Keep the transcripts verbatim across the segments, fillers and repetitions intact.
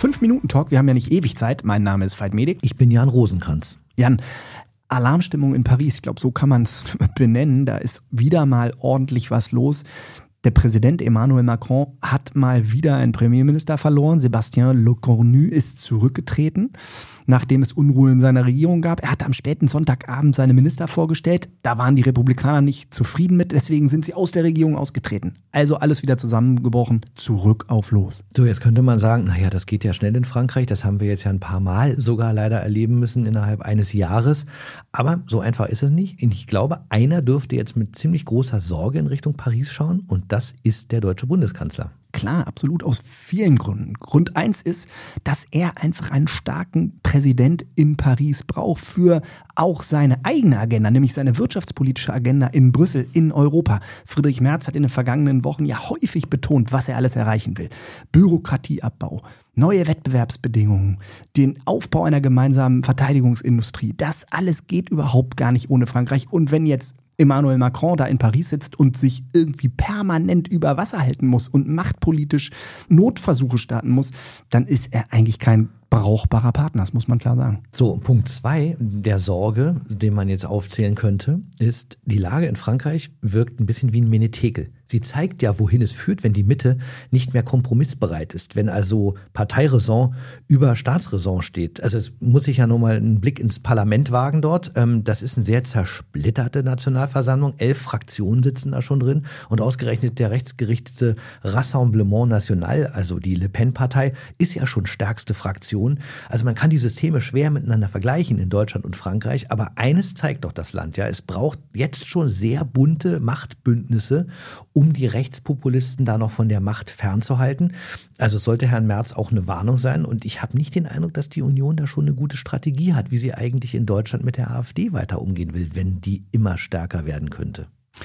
Fünf-Minuten-Talk, wir haben ja nicht ewig Zeit. Mein Name ist Veit Medik. Ich bin Jan Rosenkranz. Jan, Alarmstimmung in Paris, ich glaube, so kann man es benennen. Da ist wieder mal ordentlich was los. Der Präsident Emmanuel Macron hat mal wieder einen Premierminister verloren. Sébastien Lecornu ist zurückgetreten, nachdem es Unruhe in seiner Regierung gab. Er hat am späten Sonntagabend seine Minister vorgestellt. Da waren die Republikaner nicht zufrieden mit, deswegen sind sie aus der Regierung ausgetreten. Also alles wieder zusammengebrochen, zurück auf los. So, jetzt könnte man sagen, naja, das geht ja schnell in Frankreich. Das haben wir jetzt ja ein paar Mal sogar leider erleben müssen innerhalb eines Jahres. Aber so einfach ist es nicht. Und ich glaube, einer dürfte jetzt mit ziemlich großer Sorge in Richtung Paris schauen und das ist der deutsche Bundeskanzler. Klar, absolut, aus vielen Gründen. Grund eins ist, dass er einfach einen starken Präsident in Paris braucht für auch seine eigene Agenda, nämlich seine wirtschaftspolitische Agenda in Brüssel, in Europa. Friedrich Merz hat in den vergangenen Wochen ja häufig betont, was er alles erreichen will. Bürokratieabbau, neue Wettbewerbsbedingungen, den Aufbau einer gemeinsamen Verteidigungsindustrie. Das alles geht überhaupt gar nicht ohne Frankreich. Und wenn jetzt Emmanuel Macron da in Paris sitzt und sich irgendwie permanent über Wasser halten muss und machtpolitisch Notversuche starten muss, dann ist er eigentlich kein brauchbarer Partner, das muss man klar sagen. So, Punkt zwei der Sorge, den man jetzt aufzählen könnte, ist, die Lage in Frankreich wirkt ein bisschen wie ein Menetekel. Sie zeigt ja, wohin es führt, wenn die Mitte nicht mehr kompromissbereit ist, wenn also Parteiräson über Staatsräson steht. Also es muss sich ja nur mal einen Blick ins Parlament wagen dort. Das ist eine sehr zersplitterte Nationalversammlung. Elf Fraktionen sitzen da schon drin und ausgerechnet der rechtsgerichtete Rassemblement National, also die Le Pen-Partei, ist ja schon stärkste Fraktion. Also man kann die Systeme schwer miteinander vergleichen in Deutschland und Frankreich, aber eines zeigt doch das Land, ja, es braucht jetzt schon sehr bunte Machtbündnisse, um die Rechtspopulisten da noch von der Macht fernzuhalten. Also es sollte Herrn Merz auch eine Warnung sein und ich habe nicht den Eindruck, dass die Union da schon eine gute Strategie hat, wie sie eigentlich in Deutschland mit der AfD weiter umgehen will, wenn die immer stärker werden könnte.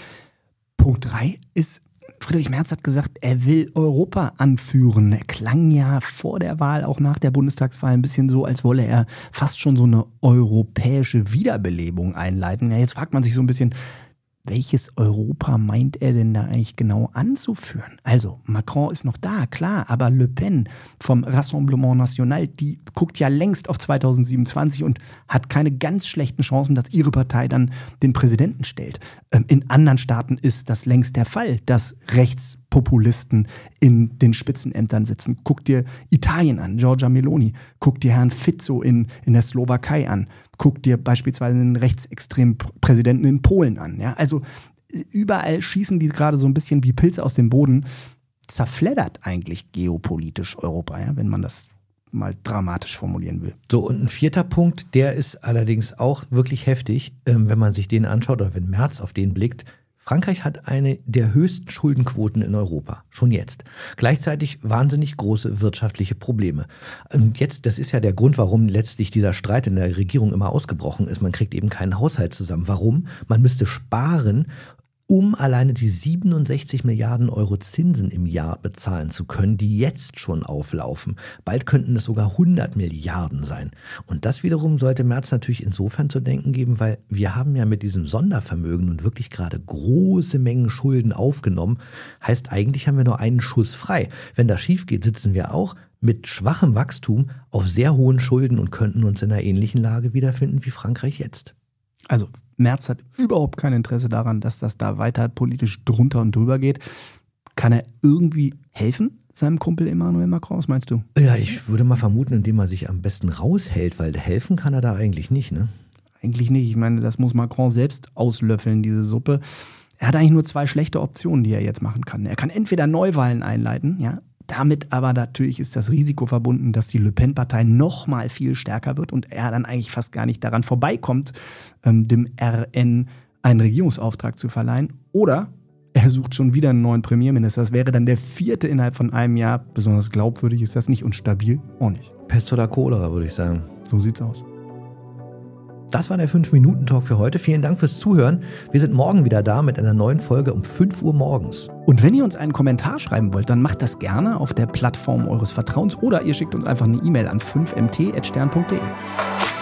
Punkt drei ist, Friedrich Merz hat gesagt, er will Europa anführen. Er klang ja vor der Wahl, auch nach der Bundestagswahl, ein bisschen so, als wolle er fast schon so eine europäische Wiederbelebung einleiten. Ja, jetzt fragt man sich so ein bisschen, welches Europa meint er denn da eigentlich genau anzuführen? Also, Macron ist noch da, klar, aber Le Pen vom Rassemblement National, die guckt ja längst auf zweitausendsiebenundzwanzig und hat keine ganz schlechten Chancen, dass ihre Partei dann den Präsidenten stellt. In anderen Staaten ist das längst der Fall, dass Rechtspopulisten in den Spitzenämtern sitzen. Guck dir Italien an, Giorgia Meloni. Guck dir Herrn Fico in, in der Slowakei an. Guck dir beispielsweise einen rechtsextremen Präsidenten in Polen an. Ja? Also überall schießen die gerade so ein bisschen wie Pilze aus dem Boden. Zerfleddert eigentlich geopolitisch Europa, ja? Wenn man das mal dramatisch formulieren will. So, und ein vierter Punkt, der ist allerdings auch wirklich heftig, wenn man sich den anschaut oder wenn Merz auf den blickt. Frankreich hat eine der höchsten Schuldenquoten in Europa, schon jetzt. Gleichzeitig wahnsinnig große wirtschaftliche Probleme. Und jetzt, das ist ja der Grund, warum letztlich dieser Streit in der Regierung immer ausgebrochen ist. Man kriegt eben keinen Haushalt zusammen. Warum? Man müsste sparen, um alleine die siebenundsechzig Milliarden Euro Zinsen im Jahr bezahlen zu können, die jetzt schon auflaufen. Bald könnten es sogar hundert Milliarden sein. Und das wiederum sollte Merz natürlich insofern zu denken geben, weil wir haben ja mit diesem Sondervermögen nun wirklich gerade große Mengen Schulden aufgenommen. Heißt, eigentlich haben wir nur einen Schuss frei. Wenn das schief geht, sitzen wir auch mit schwachem Wachstum auf sehr hohen Schulden und könnten uns in einer ähnlichen Lage wiederfinden wie Frankreich jetzt. Also Merz hat überhaupt kein Interesse daran, dass das da weiter politisch drunter und drüber geht. Kann er irgendwie helfen, seinem Kumpel Emmanuel Macron? Was meinst du? Ja, ich würde mal vermuten, indem er sich am besten raushält, weil helfen kann er da eigentlich nicht, ne? Eigentlich nicht. Ich meine, das muss Macron selbst auslöffeln, diese Suppe. Er hat eigentlich nur zwei schlechte Optionen, die er jetzt machen kann. Er kann entweder Neuwahlen einleiten, ja. Damit aber natürlich ist das Risiko verbunden, dass die Le Pen-Partei noch mal viel stärker wird und er dann eigentlich fast gar nicht daran vorbeikommt, ähm, dem R N einen Regierungsauftrag zu verleihen. Oder er sucht schon wieder einen neuen Premierminister. Das wäre dann der vierte innerhalb von einem Jahr. Besonders glaubwürdig ist das nicht und stabil auch nicht. Pest oder Cholera, würde ich sagen. So sieht's aus. Das war der fünf-Minuten-Talk für heute. Vielen Dank fürs Zuhören. Wir sind morgen wieder da mit einer neuen Folge um fünf Uhr morgens. Und wenn ihr uns einen Kommentar schreiben wollt, dann macht das gerne auf der Plattform eures Vertrauens oder ihr schickt uns einfach eine E-Mail an fünf m t at stern punkt de.